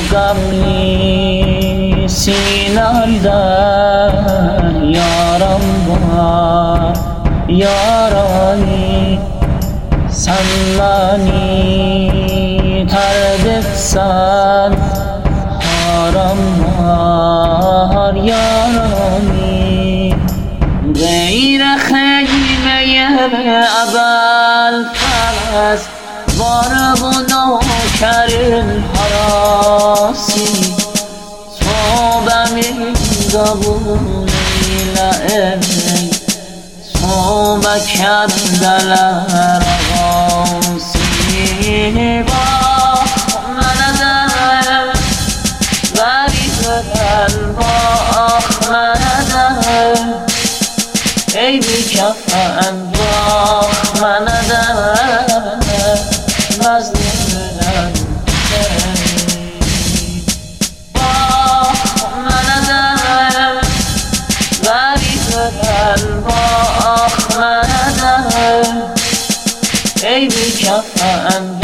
غمی سینم در یارم با یارانی سنانی تردکسن هارم مار یارانی غیر خیمه ابل فرس وارب و نوکر حراسی تو بمین قبول لعبی تو بکر دلر غاسی باخ مندم وری بدل باخ مندم ای بی کفن باخ مندم مظلوم باخ مندم وری بدل باخ مندم ای بی کفن